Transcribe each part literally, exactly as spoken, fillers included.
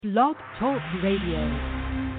Blog Talk Radio.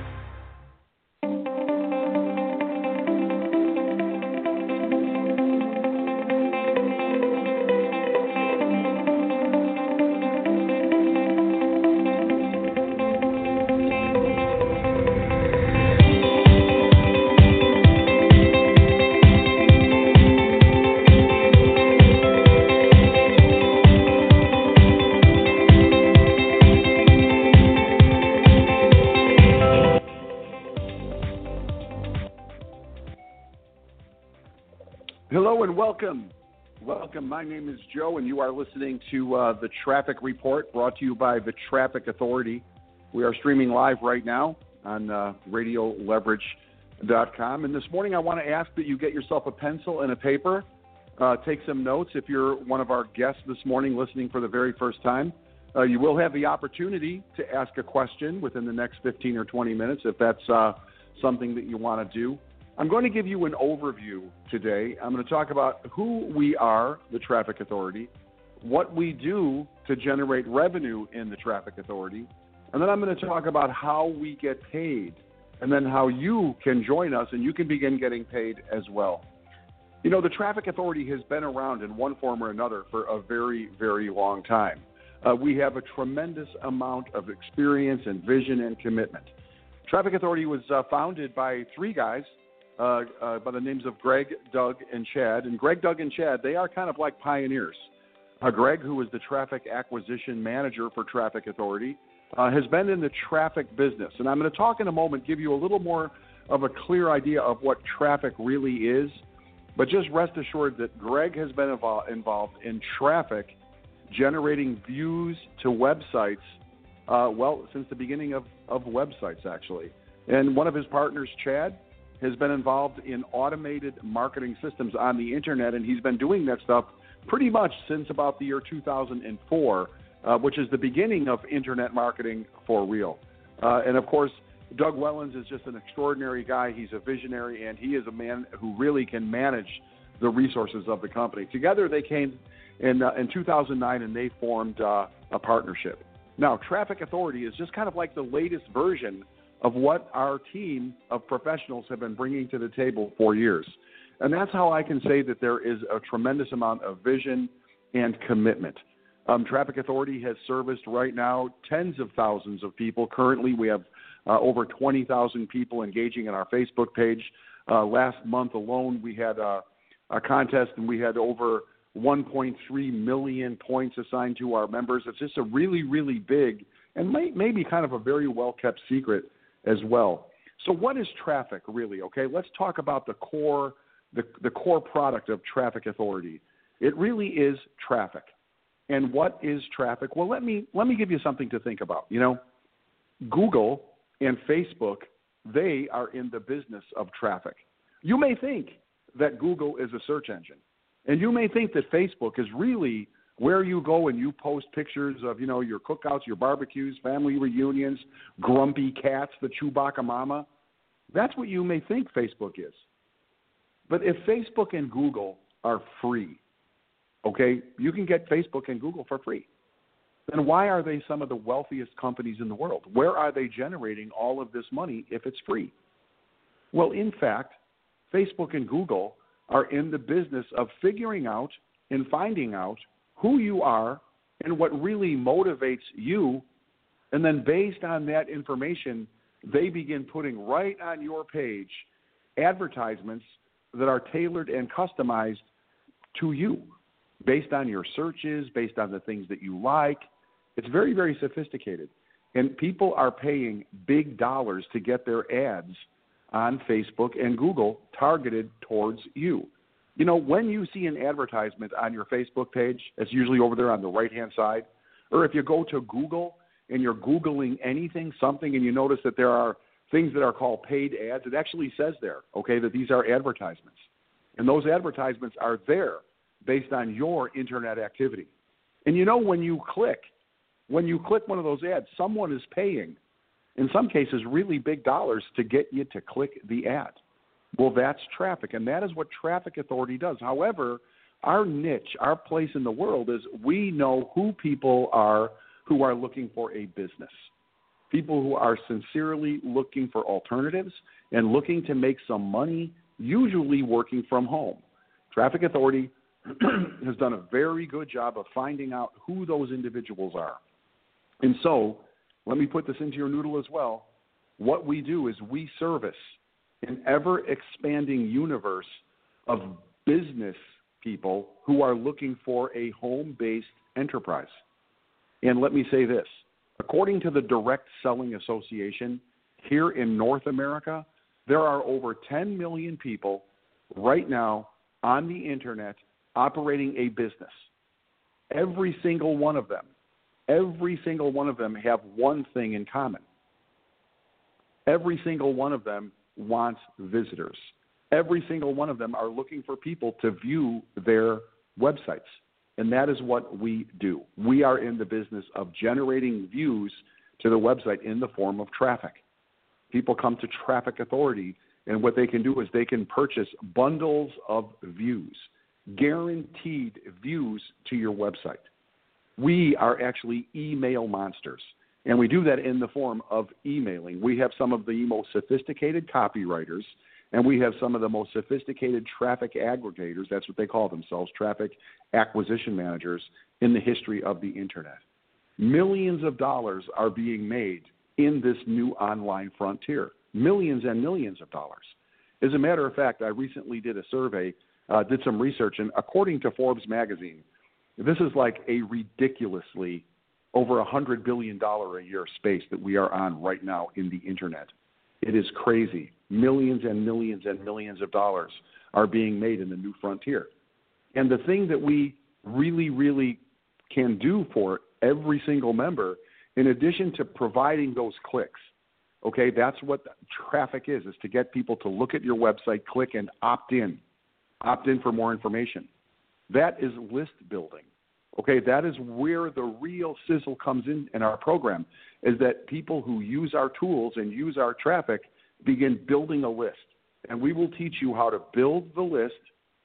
Hello and welcome. Welcome. My name is Joe, and you are listening to uh, The Traffic Report, brought to you by The Traffic Authority. We are streaming live right now on uh, radio leverage dot com. And this morning I want to ask that you get yourself a pencil and a paper. Uh, take some notes. If you're one of our guests this morning listening for the very first time, uh, you will have the opportunity to ask a question within the next fifteen or twenty minutes if that's uh, something that you want to do. I'm going to give you an overview today. I'm going to talk about who we are, the Traffic Authority, what we do to generate revenue in the Traffic Authority, and then I'm going to talk about how we get paid, and then how you can join us and you can begin getting paid as well. You know, the Traffic Authority has been around in one form or another for a very, very long time. Uh, we have a tremendous amount of experience and vision and commitment. Traffic Authority was uh, founded by three guys, Uh, uh, by the names of Greg, Doug, and Chad. And Greg, Doug, and Chad, they are kind of like pioneers. Uh, Greg, who is the traffic acquisition manager for Traffic Authority, uh, has been in the traffic business. And I'm going to talk in a moment, give you a little more of a clear idea of what traffic really is. But just rest assured that Greg has been involved, involved in traffic, generating views to websites, uh, well, since the beginning of, of websites, actually. And one of his partners, Chad, has been involved in automated marketing systems on the internet, and he's been doing that stuff pretty much since about the year two thousand four, uh, which is the beginning of internet marketing for real. Uh, and, of course, Doug Wellens is just an extraordinary guy. He's a visionary, and he is a man who really can manage the resources of the company. Together they came in, uh, in two thousand nine, and they formed uh, a partnership. Now, Traffic Authority is just kind of like the latest version of what our team of professionals have been bringing to the table for years. And that's how I can say that there is a tremendous amount of vision and commitment. Um, Traffic Authority has serviced right now tens of thousands of people. Currently, we have uh, over twenty thousand people engaging in our Facebook page. Uh, last month alone, we had a, a contest, and we had over one point three million points assigned to our members. It's just a really, really big and may, maybe kind of a very well-kept secret as well. So what is traffic really? Okay, let's talk about the core, the, the core product of Traffic Authority. It really is traffic. And what is traffic? Well, let me let me give you something to think about. You know, Google and Facebook, they are in the business of traffic. You may think that Google is a search engine, and you may think that Facebook is really where you go and you post pictures of, you know, your cookouts, your barbecues, family reunions, grumpy cats, the Chewbacca mama. That's what you may think Facebook is. But if Facebook and Google are free, okay, you can get Facebook and Google for free, then why are they some of the wealthiest companies in the world? Where are they generating all of this money if it's free? Well, in fact, Facebook and Google are in the business of figuring out and finding out who you are and what really motivates you, and then based on that information, they begin putting right on your page advertisements that are tailored and customized to you based on your searches, based on the things that you like. It's very, very sophisticated, and people are paying big dollars to get their ads on Facebook and Google targeted towards you. You know, when you see an advertisement on your Facebook page, it's usually over there on the right-hand side, or if you go to Google and you're Googling anything, something, and you notice that there are things that are called paid ads, it actually says there, okay, that these are advertisements. And those advertisements are there based on your internet activity. And you know, when you click, when you click one of those ads, someone is paying, in some cases, really big dollars to get you to click the ad. Well, that's traffic, and that is what Traffic Authority does. However, our niche, our place in the world is we know who people are who are looking for a business. people who are sincerely looking for alternatives and looking to make some money, usually working from home. Traffic Authority has done a very good job of finding out who those individuals are. And so, let me put this into your noodle as well. What we do is we service an ever-expanding universe of business people who are looking for a home-based enterprise. And let me say this. According to the Direct Selling Association, here in North America, there are over ten million people right now on the internet operating a business. Every single one of them, every single one of them have one thing in common. Every single one of them wants visitors. Every single one of them are looking for people to view their websites. And that is what we do. We are in the business of generating views to the website in the form of traffic. People come to Traffic Authority, and what they can do is they can purchase bundles of views, guaranteed views to your website. We are actually email monsters, and we do that in the form of emailing. We have some of the most sophisticated copywriters, and we have some of the most sophisticated traffic aggregators, that's what they call themselves, traffic acquisition managers, in the history of the internet. Millions of dollars are being made in this new online frontier. Millions and millions of dollars. As a matter of fact, I recently did a survey, uh, did some research, and according to Forbes magazine, this is like a ridiculously over one hundred billion dollars a year space that we are on right now in the internet. It is crazy. Millions and millions and millions of dollars are being made in the new frontier. And the thing that we really, really can do for every single member, in addition to providing those clicks, okay, that's what traffic is, is to get people to look at your website, click, and opt in. Opt in for more information. That is list building. Okay, that is where the real sizzle comes in in our program, is that people who use our tools and use our traffic begin building a list. And we will teach you how to build the list,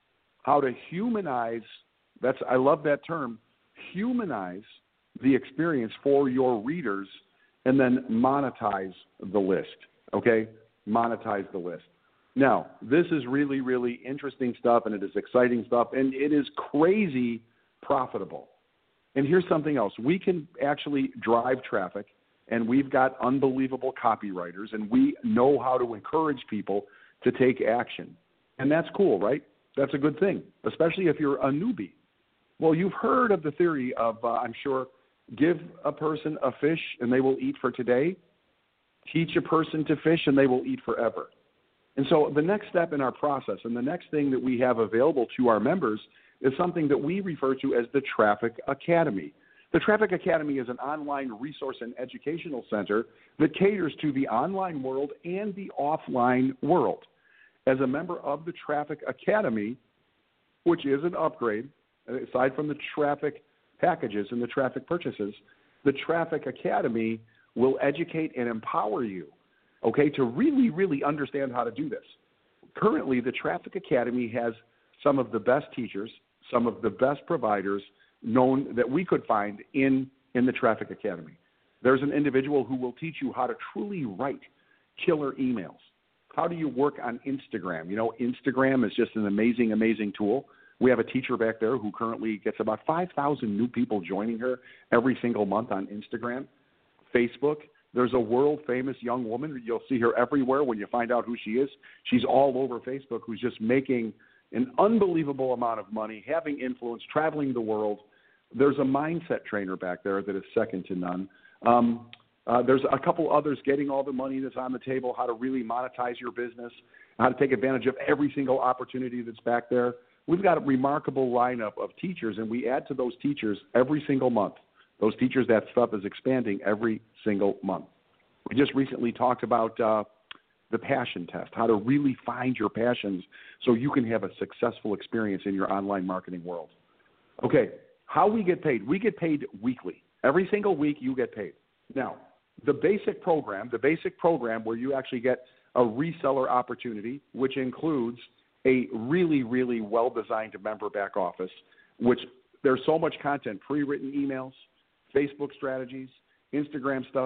how to humanize, that's, I love that term, humanize the experience for your readers, and then monetize the list, okay? Monetize the list. Now, this is really, really interesting stuff, and it is exciting stuff, and it is crazy profitable. And here's something else. We can actually drive traffic, and we've got unbelievable copywriters, and we know how to encourage people to take action. And that's cool, right? That's a good thing, especially if you're a newbie. Well, you've heard of the theory of, uh, I'm sure, give a person a fish and they will eat for today. Teach a person to fish and they will eat forever. And so the next step in our process and the next thing that we have available to our members is something that we refer to as the Traffic Academy. The Traffic Academy is an online resource and educational center that caters to the online world and the offline world. As a member of the Traffic Academy, which is an upgrade, aside from the traffic packages and the traffic purchases, the Traffic Academy will educate and empower you, okay, to really, really understand how to do this. Currently, the Traffic Academy has some of the best teachers, some of the best providers known that we could find in, in the Traffic Academy. There's an individual who will teach you how to truly write killer emails. How do you work on Instagram? You know, Instagram is just an amazing, amazing tool. We have a teacher back there who currently gets about five thousand new people joining her every single month on Instagram. Facebook, there's a world-famous young woman. You'll see her everywhere when you find out who she is. She's all over Facebook, who's just making an unbelievable amount of money, having influence, traveling the world. There's a mindset trainer back there that is second to none. Um, uh, there's a couple others getting all the money that's on the table, how to really monetize your business, how to take advantage of every single opportunity that's back there. We've got a remarkable lineup of teachers, and we add to those teachers every single month. Those teachers, that stuff is expanding every single month. We just recently talked about uh, the passion test, how to really find your passions so you can have a successful experience in your online marketing world. Okay, how we get paid. We get paid weekly. Every single week you get paid. Now, the basic program, the basic program where you actually get a reseller opportunity, which includes a really, really well-designed member back office, which there's so much content, pre-written emails, Facebook strategies, Instagram stuff.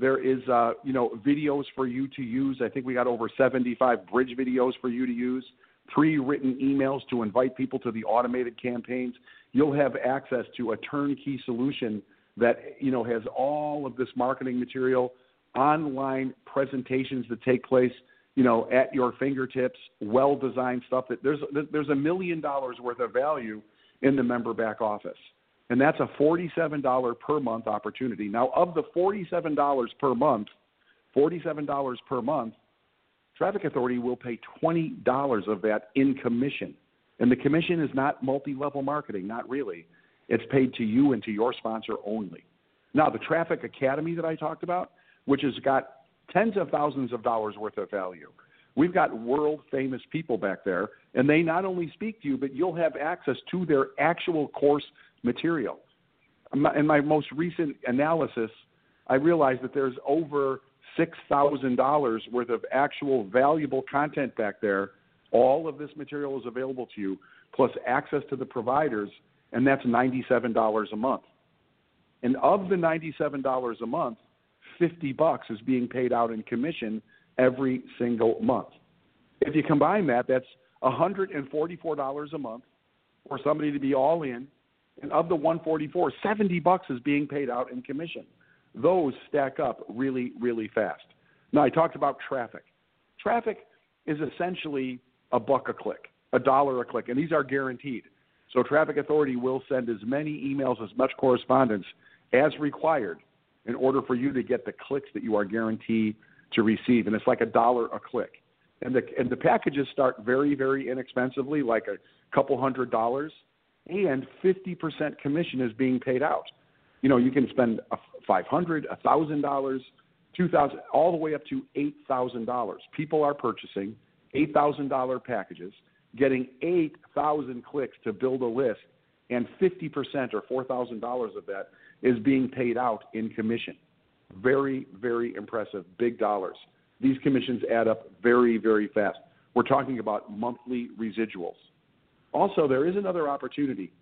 There is, uh, you know, videos for you to use. I think we got over seventy-five bridge videos for you to use, pre-written emails to invite people to the automated campaigns. You'll have access to a turnkey solution that, you know, has all of this marketing material, online presentations that take place, you know, at your fingertips, well-designed stuff. That there's there's a million dollars worth of value in the member back office. And that's a forty-seven dollars per month opportunity. Now, of the forty-seven dollars per month, forty-seven dollars per month, Traffic Authority will pay twenty dollars of that in commission. And the commission is not multi-level marketing, not really. It's paid to you and to your sponsor only. Now, the Traffic Academy that I talked about, which has got tens of thousands of dollars worth of value. We've got world-famous people back there, and they not only speak to you, but you'll have access to their actual course material. In my most recent analysis, I realized that there's over six thousand dollars worth of actual valuable content back there. All of this material is available to you, plus access to the providers, and that's ninety-seven dollars a month. And of the ninety-seven dollars a month, fifty bucks is being paid out in commission every single month. If you combine that, that's one hundred forty-four dollars a month for somebody to be all in. And of the one hundred forty-four dollars, seventy bucks is being paid out in commission. Those stack up really, really fast. Now, I talked about traffic. Traffic is essentially a buck a click, a dollar a click, and these are guaranteed. So Traffic Authority will send as many emails, as much correspondence as required in order for you to get the clicks that you are guaranteed to receive. And it's like a dollar a click. And the, and the packages start very, very inexpensively, like a couple hundred dollars, and fifty percent commission is being paid out. You know, you can spend five hundred dollars, one thousand dollars, two thousand dollars, all the way up to eight thousand dollars. People are purchasing eight thousand dollars packages, getting eight thousand clicks to build a list, and fifty percent or four thousand dollars of that is being paid out in commission. Very, very impressive, big dollars. These commissions add up very, very fast. We're talking about monthly residuals. Also, there is another opportunity.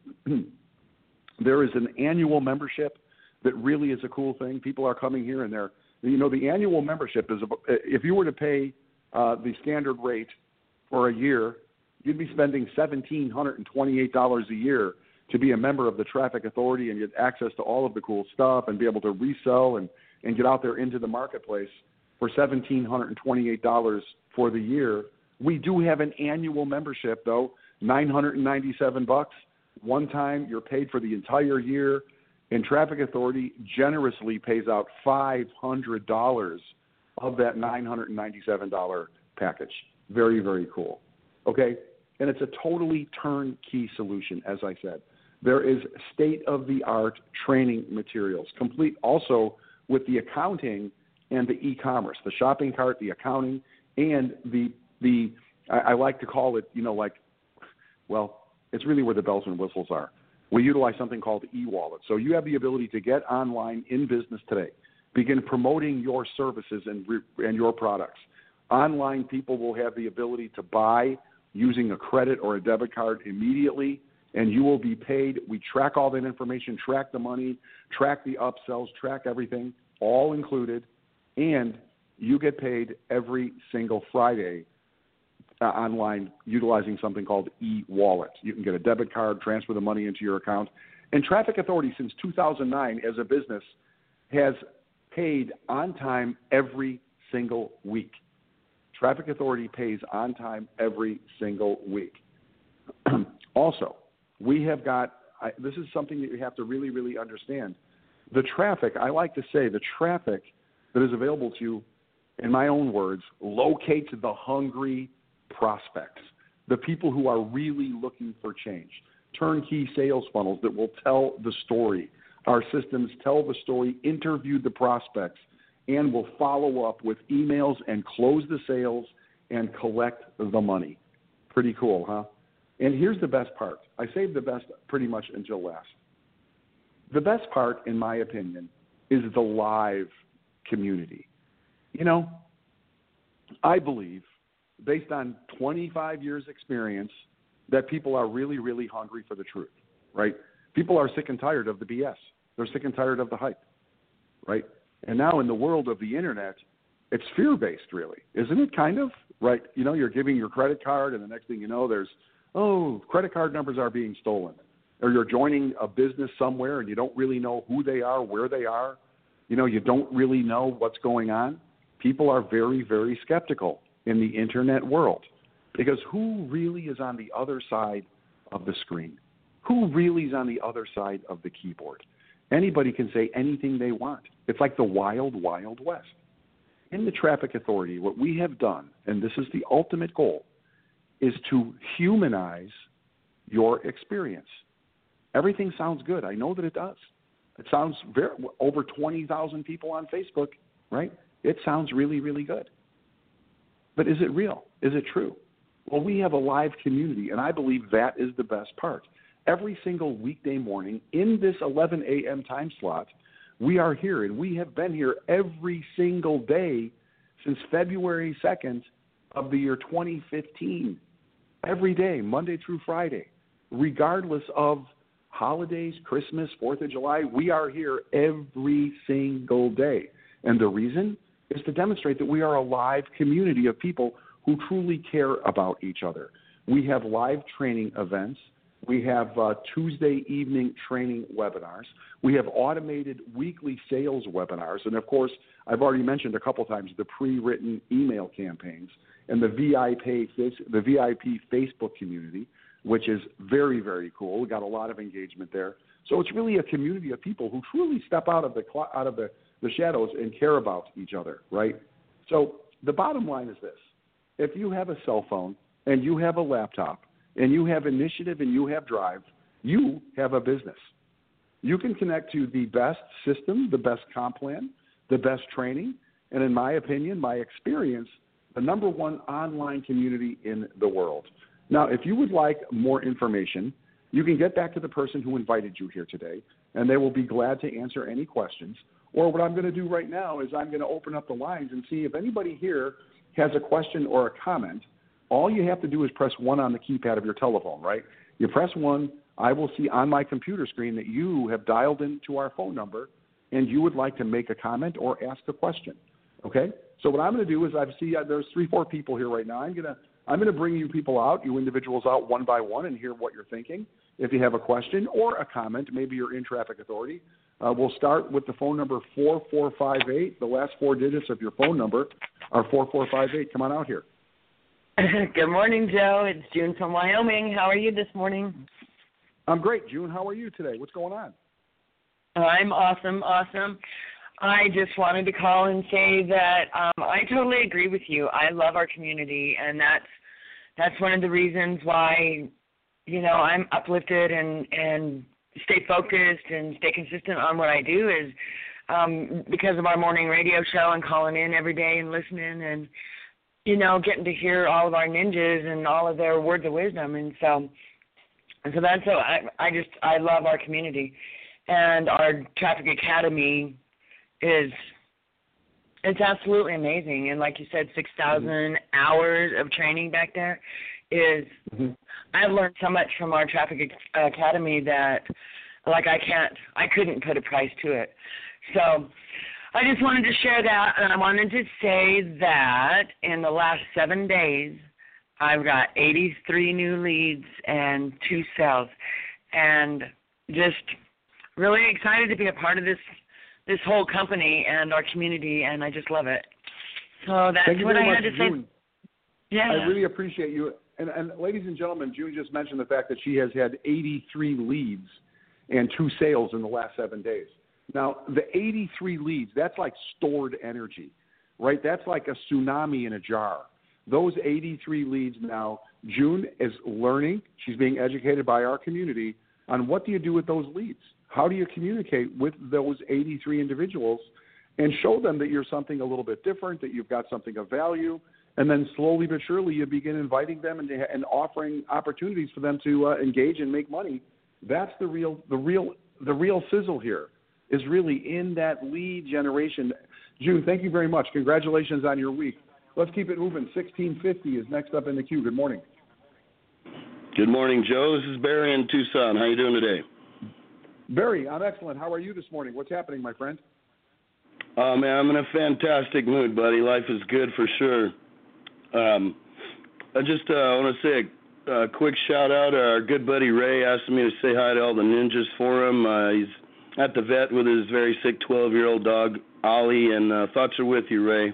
There is an annual membership that really is a cool thing. People are coming here and they're, you know, the annual membership is, if you were to pay uh, the standard rate for a year, you'd be spending one thousand seven hundred twenty-eight dollars a year to be a member of the Traffic Authority and get access to all of the cool stuff and be able to resell and, and get out there into the marketplace for one thousand seven hundred twenty-eight dollars for the year. We do have an annual membership, though, nine hundred ninety-seven bucks. One time, you're paid for the entire year, and Traffic Authority generously pays out five hundred dollars of that nine hundred ninety-seven dollars package. Very, very cool. Okay? And it's a totally turnkey solution, as I said. There is state-of-the-art training materials, complete also with the accounting and the e-commerce, the shopping cart, the accounting, and the, the I, I like to call it, you know, like, well, it's really where the bells and whistles are. We utilize something called e-wallet. So you have the ability to get online in business today, begin promoting your services and, and your products. Online people will have the ability to buy using a credit or a debit card immediately, and you will be paid. We track all that information, track the money, track the upsells, track everything, all included, and you get paid every single Friday uh, online utilizing something called e-wallet. You can get a debit card, transfer the money into your account. And Traffic Authority, since two thousand nine as a business, has paid on time every single week. Traffic Authority pays on time every single week. Also, we have got, I, this is something that you have to really, really understand. The traffic, I like to say, the traffic that is available to you, in my own words, locates the hungry prospects, the people who are really looking for change. Turnkey sales funnels that will tell the story. Our systems tell the story, interview the prospects, and will follow up with emails and close the sales and collect the money. Pretty cool, huh? And here's the best part. I saved the best pretty much until last. The best part, in my opinion, is the live community. You know, I believe, based on twenty-five years experience, that people are really, really hungry for the truth, right? People are sick and tired of the B S. They're sick and tired of the hype, right? And now in the world of the internet, it's fear-based, really, isn't it? Kind of, right? You know, you're giving your credit card, and the next thing you know, there's, oh, credit card numbers are being stolen. Or you're joining a business somewhere, and you don't really know who they are, where they are. You know, you don't really know what's going on. People are very, very skeptical in the internet world because who really is on the other side of the screen? Who really is on the other side of the keyboard? Anybody can say anything they want. It's like the wild, wild west. In the Traffic Authority, what we have done, and this is the ultimate goal, is to humanize your experience. Everything sounds good. I know that it does. It sounds very, over twenty thousand people on Facebook, right? It sounds really, really good. But is it real? Is it true? Well, we have a live community, and I believe that is the best part. Every single weekday morning in this eleven a.m. time slot, we are here, and we have been here every single day since February second of the year twenty fifteen. Every day, Monday through Friday, regardless of holidays, Christmas, fourth of July, we are here every single day. And the reason is to demonstrate that we are a live community of people who truly care about each other. We have live training events. We have uh, Tuesday evening training webinars. We have automated weekly sales webinars. And, of course, I've already mentioned a couple times the pre-written email campaigns and the V I P, the V I P Facebook community, which is very, very cool. We got a lot of engagement there. So it's really a community of people who truly step out of the out of the, the shadows and care about each other, right? So the bottom line is this. If you have a cell phone and you have a laptop and you have initiative and you have drive, you have a business. You can connect to the best system, the best comp plan, the best training, and in my opinion, my experience, the number one online community in the world. Now, if you would like more information, you can get back to the person who invited you here today, and they will be glad to answer any questions. Or what I'm going to do right now is I'm going to open up the lines and see if anybody here has a question or a comment. All you have to do is press one on the keypad of your telephone, right? You press one, I will see on my computer screen that you have dialed into our phone number and you would like to make a comment or ask a question, okay? So what I'm going to do is I see uh, there's three, four people here right now. I'm going to I'm going to bring you people out, you individuals out one by one and hear what you're thinking. If you have a question or a comment, maybe you're in Traffic Authority, uh, we'll start with the phone number four four five eight. The last four digits of your phone number are four four five eight. Come on out here. Good morning, Joe. It's June from Wyoming. How are you this morning? I'm great, June. How are you today? What's going on? I'm awesome, awesome. I just wanted to call and say that um, I totally agree with you. I love our community, and that's that's one of the reasons why, you know, I'm uplifted and, and stay focused and stay consistent on what I do is um, because of our morning radio show and calling in every day and listening and, you know, getting to hear all of our ninjas and all of their words of wisdom. And so, and so that's so I, I just I love our community, and our Traffic Academy is it's absolutely amazing. And like you said, six thousand mm-hmm. hours of training back there is mm-hmm. I've learned so much from our Traffic Academy that like I can't I couldn't put a price to it. So I just wanted to share that, and I wanted to say that in the last seven days, I've got eighty-three new leads and two sales, and just really excited to be a part of this this whole company and our community, and I just love it. So that's Thank you what very I much, had to June. say. Yeah. I really appreciate you. And, and ladies and gentlemen, June just mentioned the fact that she has had eighty-three leads and two sales in the last seven days. Now, the eighty-three leads, that's like stored energy, right? That's like a tsunami in a jar. Those eighty-three leads now, June is learning. She's being educated by our community on what do you do with those leads? How do you communicate with those eighty-three individuals and show them that you're something a little bit different, that you've got something of value, and then slowly but surely you begin inviting them and, and offering opportunities for them to uh, engage and make money. That's the real, the real, the real sizzle here is really in that lead generation. June, thank you very much. Congratulations on your week. Let's keep it moving. sixteen fifty is next up in the queue. Good morning. Good morning, Joe. This is Barry in Tucson. How are you doing today? Barry, I'm excellent. How are you this morning? What's happening, my friend? Oh, man, I'm in a fantastic mood, buddy. Life is good for sure. Um, I just uh, want to say a, a quick shout-out. Our good buddy Ray asked me to say hi to all the ninjas for him. Uh, he's at the vet with his very sick twelve-year-old dog, Ollie, and uh, thoughts are with you, Ray.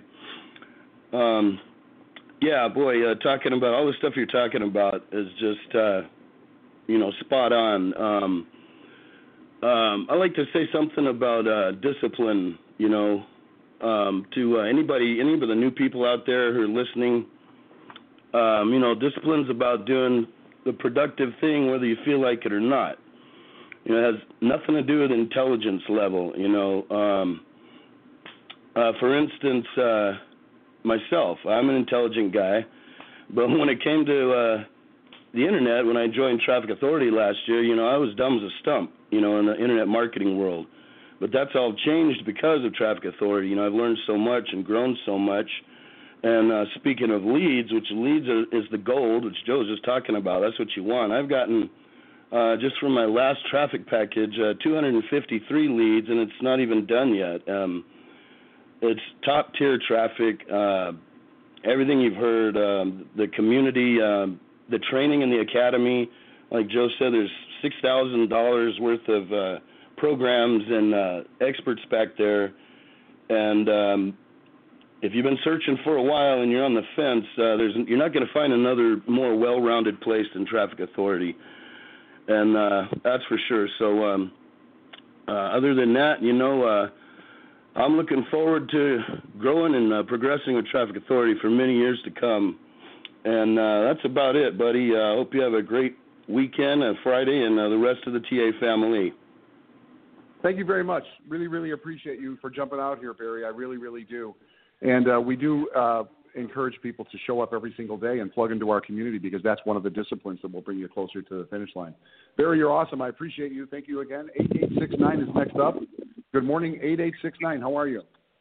Um, yeah, boy, uh, talking about all the stuff you're talking about is just, uh, you know, spot on. Um, um, I like to say something about uh, discipline, you know, um, to uh, anybody, any of the new people out there who are listening. Um, you know, discipline's about doing the productive thing whether you feel like it or not. You know, it has nothing to do with intelligence level, you know. Um, uh, for instance, uh, myself, I'm an intelligent guy, but when it came to uh, the internet, when I joined Traffic Authority last year, you know, I was dumb as a stump, you know, in the internet marketing world. But that's all changed because of Traffic Authority. You know, I've learned so much and grown so much. And uh, speaking of leads, which leads are, is the gold, which Joe was just talking about, that's what you want. I've gotten, uh, just from my last traffic package, uh, two hundred fifty-three leads, and it's not even done yet. Um, it's top-tier traffic, uh, everything you've heard, um, the community, uh, the training in the academy. Like Joe said, there's six thousand dollars worth of uh, programs and uh, experts back there. And um, if you've been searching for a while and you're on the fence, uh, there's you're not going to find another more well-rounded place than Traffic Authority. And uh, that's for sure. So um, uh, other than that, you know, uh, I'm looking forward to growing and uh, progressing with Traffic Authority for many years to come. And uh, that's about it, buddy. I uh, hope you have a great weekend, uh, Friday, and uh, the rest of the T A family. Thank you very much. Really, really appreciate you for jumping out here, Barry. I really, really do. And uh, we do uh, encourage people to show up every single day and plug into our community because that's one of the disciplines that will bring you closer to the finish line. Barry, you're awesome. I appreciate you. Thank you again. eight eight six nine is next up. Good morning, eight eight six nine. How are you?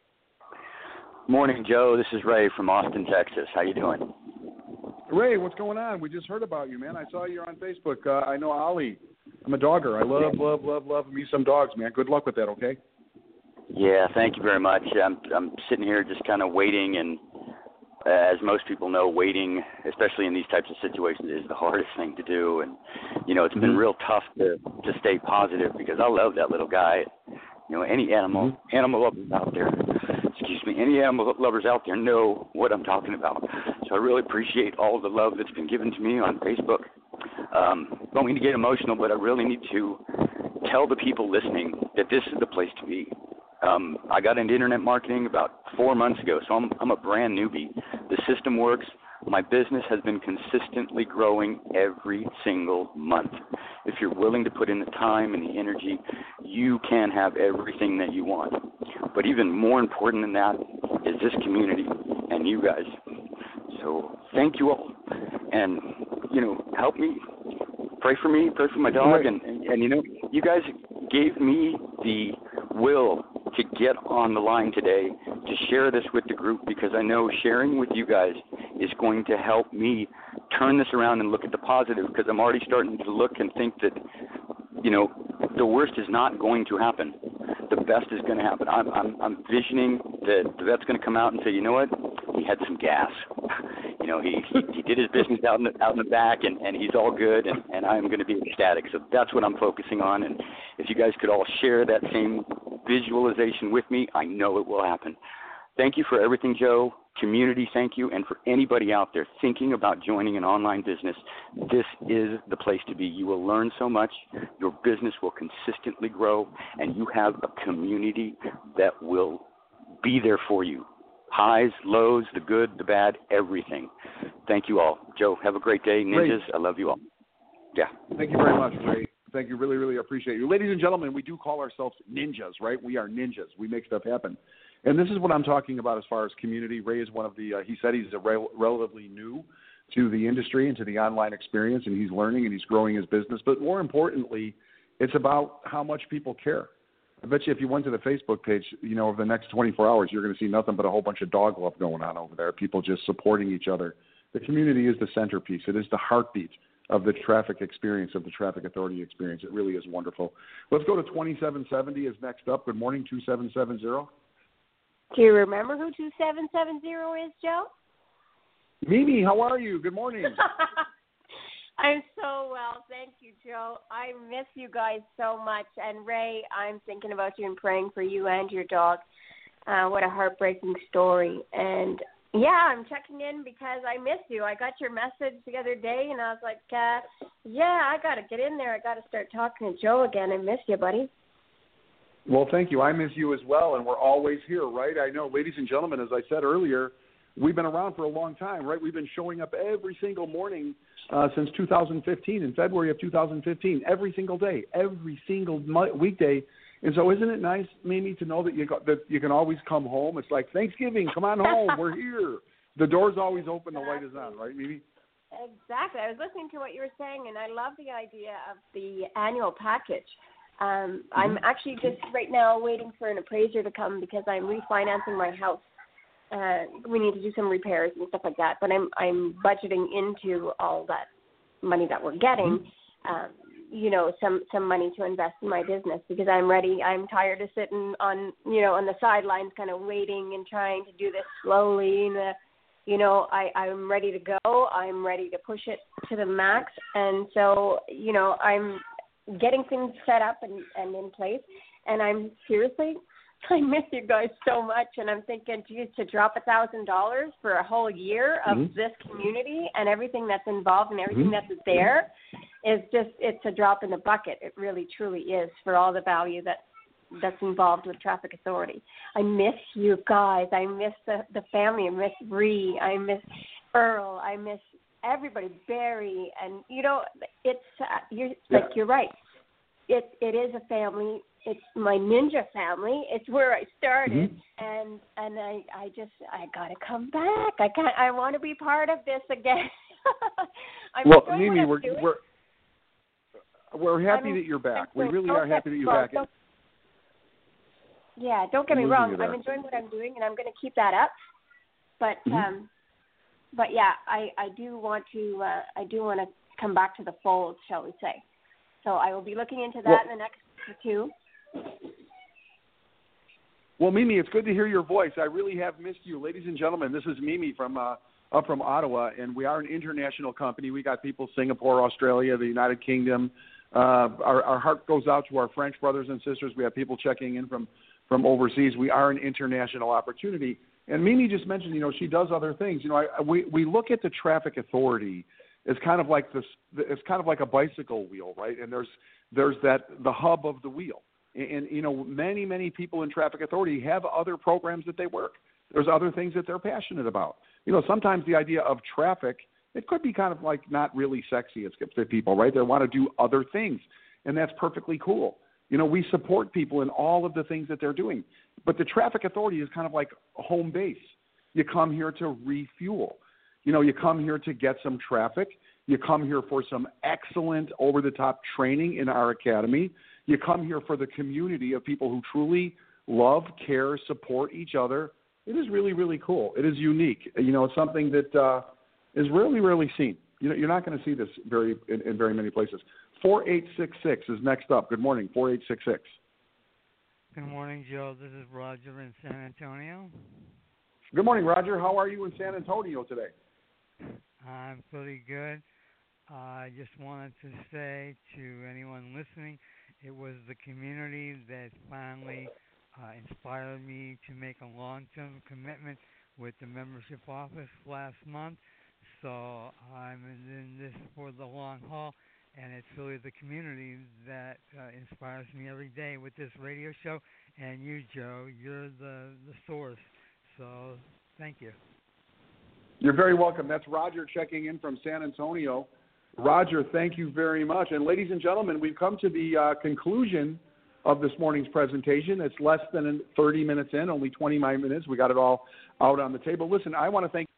Morning, Joe. This is Ray from Austin, Texas. How you doing? Ray, what's going on? We just heard about you, man. I saw you on Facebook. Uh, I know Ollie. I'm a dogger. I love, love, love, love me some dogs, man. Good luck with that, okay? Yeah, thank you very much. I'm I'm sitting here just kind of waiting, and uh, as most people know, waiting, especially in these types of situations, is the hardest thing to do. And, you know, it's been mm-hmm. real tough to, to stay positive because I love that little guy. You know, any animal, mm-hmm. animal lovers out there, excuse me, any animal lovers out there know what I'm talking about. So I really appreciate all the love that's been given to me on Facebook. Um, don't mean to get emotional, but I really need to tell the people listening that this is the place to be. Um, I got into internet marketing about four months ago, so I'm, I'm a brand newbie. The system works. My business has been consistently growing every single month. If you're willing to put in the time and the energy, you can have everything that you want. But even more important than that is this community and you guys. So thank you all. And, you know, help me. Pray for me. Pray for my dog. And, and, and you know, you guys gave me the will to get on the line today to share this with the group because I know sharing with you guys is going to help me turn this around and look at the positive because I'm already starting to look and think that, you know, the worst is not going to happen. The best is going to happen. I'm, I'm, I'm visioning that the vet's going to come out and say, you know what, he had some gas. You know, he, he, he did his business out in the, out in the back, and, and he's all good, and, and I'm going to be ecstatic. So that's what I'm focusing on. And if you guys could all share that same visualization with me, I know it will happen. Thank you for everything, Joe. Community, thank you. And for anybody out there thinking about joining an online business, this is the place to be. You will learn so much. Your business will consistently grow, and you have a community that will be there for you. Highs, lows, the good, the bad, everything. Thank you all. Joe, have a great day. Ninjas, great. I love you all. Yeah. Thank you very much, Ray. Thank you. Really, really appreciate you. Ladies and gentlemen, we do call ourselves ninjas, right? We are ninjas. We make stuff happen. And this is what I'm talking about as far as community. Ray is one of the, uh, he said he's a rel- relatively new to the industry and to the online experience, and he's learning and he's growing his business. But more importantly, it's about how much people care. I bet you if you went to the Facebook page, you know, over the next twenty-four hours, you're going to see nothing but a whole bunch of dog love going on over there, people just supporting each other. The community is the centerpiece. It is the heartbeat of the traffic experience, of the Traffic Authority experience. It really is wonderful. Let's go to twenty-seven seventy is next up. Good morning, two seven seven zero. Do you remember who two seven seven zero is, Joe? Mimi, how are you? Good morning. I'm so well. Thank you, Joe. I miss you guys so much. And Ray, I'm thinking about you and praying for you and your dog. Uh, what a heartbreaking story. And, yeah, I'm checking in because I miss you. I got your message the other day, and I was like, uh, yeah, I got to get in there. I got to start talking to Joe again. I miss you, buddy. Well, thank you. I miss you as well, and we're always here, right? I know, ladies and gentlemen, as I said earlier, we've been around for a long time, right? We've been showing up every single morning uh, since two thousand fifteen, in February of two thousand fifteen, every single day, every single mo- weekday. And so isn't it nice, Mimi, to know that you got, that you can always come home? It's like Thanksgiving, come on home, we're here. The door's always open, the light is on, right, Mimi? Exactly. I was listening to what you were saying, and I love the idea of the annual package. Um, mm-hmm. I'm actually just right now waiting for an appraiser to come because I'm refinancing my house. Uh, we need to do some repairs and stuff like that, but I'm I'm budgeting into all that money that we're getting, mm-hmm. um, you know, some, some money to invest in my business because I'm ready. I'm tired of sitting on, you know, on the sidelines kind of waiting and trying to do this slowly. And, uh, you know, I, I'm ready to go. I'm ready to push it to the max. And so, you know, I'm getting things set up and, and in place. And I'm seriously, I miss you guys so much. And I'm thinking, geez, to drop a thousand dollars for a whole year of mm-hmm. this community and everything that's involved and everything mm-hmm. that's there is just, it's a drop in the bucket. It really, truly is for all the value that that's involved with Traffic Authority. I miss you guys. I miss the, the family. I miss Ree. I miss Earl. I miss everybody, Barry. And, you know, it's, uh, you're, yeah. like, you're right. It, it is a family. It's my ninja family. It's where I started, mm-hmm. and and I, I just I gotta come back. I can't. I want to be part of this again. I'm well, Mimi, we're doing. we're we're happy I'm, that you're back. We don't, really don't are happy that you're wrong. back. Don't, yeah, don't get me wrong. I'm enjoying what I'm doing, and I'm going to keep that up. But mm-hmm. um, but yeah, I, I do want to uh, I do want to come back to the fold, shall we say? So I will be looking into that well, in the next two. Well, Mimi, it's good to hear your voice. I really have missed you. Ladies and gentlemen, this is Mimi from uh, up from Ottawa, and we are an international company. We got people Singapore, Australia, the United Kingdom. Uh, our, our heart goes out to our French brothers and sisters. We have people checking in from, from overseas. We are an international opportunity. And Mimi just mentioned, you know, she does other things. You know, I, we, we look at the Traffic Authority as kind of like this. It's kind of like a bicycle wheel, right? And there's there's that the hub of the wheel. And, you know, many, many people in Traffic Authority have other programs that they work. There's other things that they're passionate about. You know, sometimes the idea of traffic, it could be kind of like not really sexy to people, right? They want to do other things, and that's perfectly cool. You know, we support people in all of the things that they're doing. But the Traffic Authority is kind of like a home base. You come here to refuel. You know, you come here to get some traffic. You come here for some excellent over-the-top training in our academy. You come here for the community of people who truly love, care, support each other. It is really, really cool. It is unique. You know, it's something that uh, is rarely, rarely seen. You know, you're not going to see this very in, in very many places. four eight six six is next up. Good morning, four eight six six. Good morning, Joe. This is Roger in San Antonio. Good morning, Roger. How are you in San Antonio today? I'm pretty good. Uh, I just wanted to say to anyone listening, it was the community that finally uh, inspired me to make a long-term commitment with the membership office last month. So I'm in this for the long haul, and it's really the community that uh, inspires me every day with this radio show. And you, Joe, you're the, the source. So thank you. You're very welcome. That's Roger checking in from San Antonio. Roger, thank you very much. And ladies and gentlemen, we've come to the uh, conclusion of this morning's presentation. It's less than thirty minutes in, only twenty-nine minutes. We got it all out on the table. Listen, I want to thank